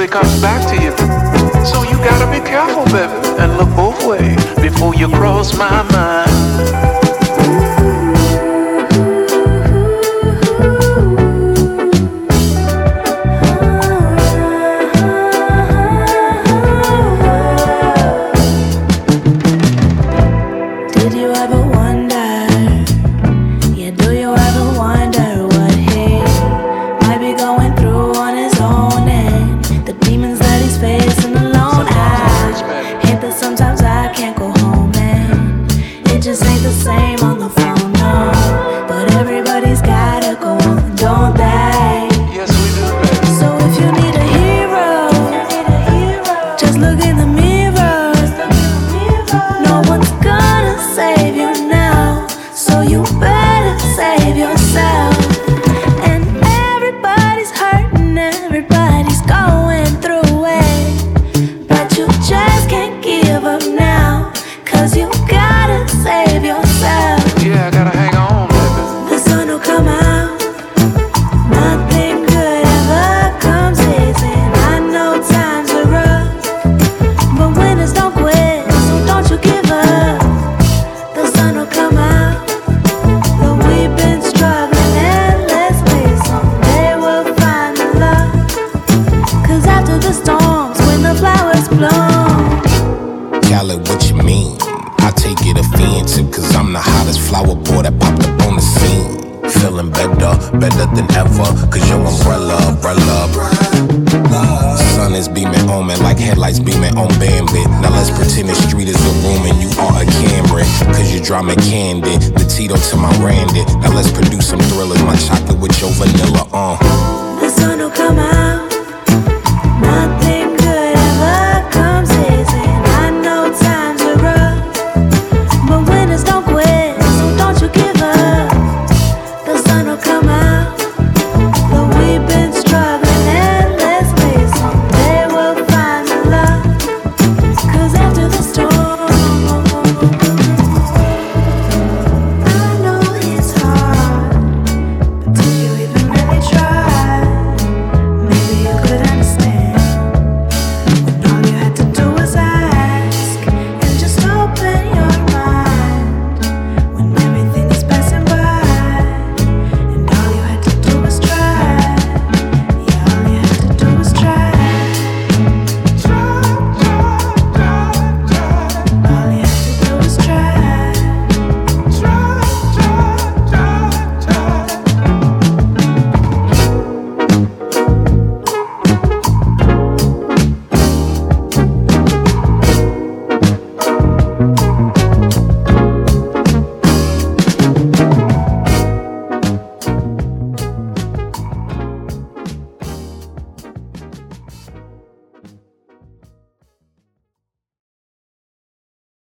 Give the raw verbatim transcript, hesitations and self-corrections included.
it comes back to you. So you gotta be careful, baby, and look both ways before you cross my mind. Drama candid, the Tito to my Randy. Now let's produce some thrillers. My chocolate with your vanilla, uh. The sun will come out, not